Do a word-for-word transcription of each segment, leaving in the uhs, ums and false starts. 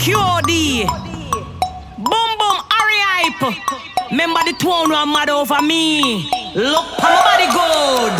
Q D. Boom boom, hurry hype. Remember the tone one mad over me. Look, my body good.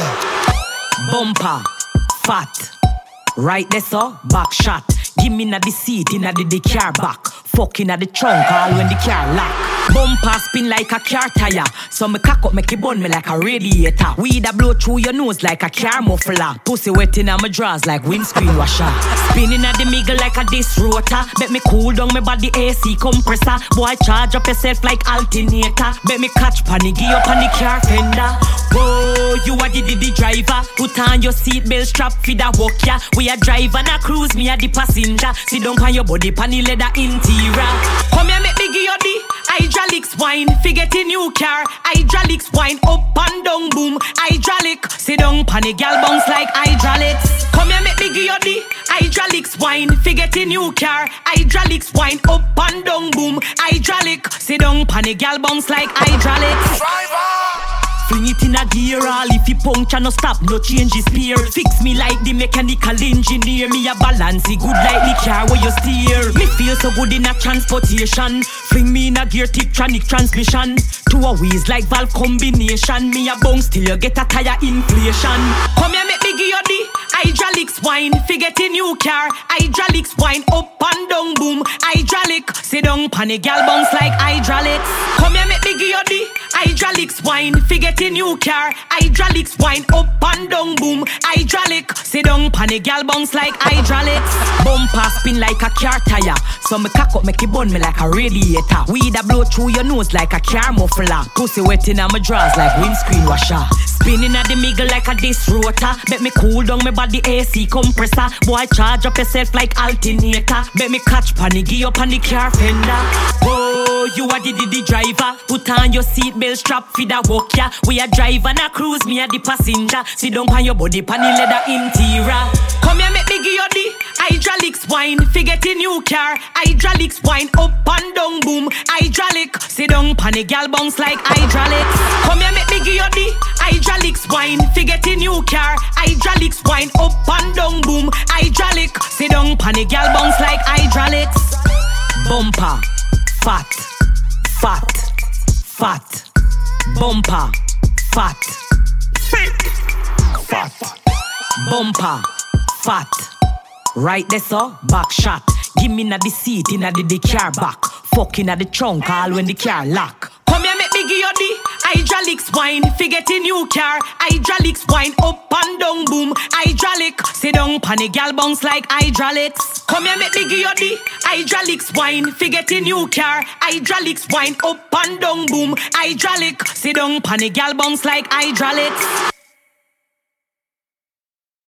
Bumper, fat. Right there, so back shot. Give me na the seat, inna the, the car back. Fucking at the trunk, all when the car lock. Bumper spin like a car tire. So me cock up, make it burn me like a radiator. Weed a blow through your nose like a car muffler. Pussy wet inna my drawers like windscreen washer. Spinning at the middle like a disc rotor. Bet me cool down me body A C compressor. Boy charge up yourself like alternator. Bet me catch panic, give up on the car fender. Whoa, you are the, the, the driver. Put on your seatbelt strap, feed a walk ya. We a drive and a cruise, me a the passenger. Sit down on your body, pan the leather interior. Come here, make me give you the hydraulics wine. Forget a new car, hydraulics wine. Up and down, boom, hydraulic. Sit down, pan the gal bounce like hydraulics. Come here, make me give you the hydraulics wine. Forget a new car, hydraulics wine. Up and down, boom, hydraulic. Sit down, pan the gal bounce like hydraulics. Fling it in a gear, all if you puncture, no stop, no change his spear. Fix me like the mechanical engineer. Me a balance it good like the car where you steer. Me feel so good in a transportation. Fling me in a gear, Tiptronic transmission. Two a wheels like valve combination. Me a bounce till you get a tire inflation. Come here, make me give you the hydraulics wine. Forget a new car, hydraulics wine. Up and down, boom, hydraulic. Sit down, pan a gal bounce like hydraulics. Come here, make me give you the hydraulics wine. Forget a new car, hydraulics wine. Up and down, boom, hydraulic. Sit down, pan a gal bounce like hydraulics. Bumper spin like a car tire. So me cock up, make it burn me like a radiator. Weed a blow through your nose like a car muffler. Pussy wet inna my drawers like windscreen washer. Spinning at the middle like a disc rotor. Bet me cool down me body A C compressor. Boy charge up yourself like alternator. Bet me catch panic, give up on the car fender. Oh, you are the, the, the driver. Put on your seatbelt strap, feed a walk ya. We a drive and a cruise, me a the passenger. Sit down on your body, pan the leather interior. Come here, make me give you the hydraulics wine. Forget a new car, hydraulics wine. Up and down, boom, hydraulic. Sit down, pan the gal bounce like hydraulics. Come here, make me give you the hydraulics wine. Forget a new car, hydraulics wine. Up and down, boom, hydraulic. Sit down, pan the gal bounce like hydraulics. Bumper, fat, fat, fat. Bumper, fat, fat. Bumper, fat. Right there, so back shot. Give me na the seat, inna the, the car back. Fucking at the trunk, all when the car lock. Come here, make me give you the hydraulics wine. Forget a new car, hydraulics wine. Up and down, boom, hydraulic. Sit down, pan a gal bounce like hydraulics. Come here, make me give you the hydraulics wine. Forget a new car, hydraulics wine. Up and down, boom, hydraulic. Sit down, pan a gal bounce like hydraulics.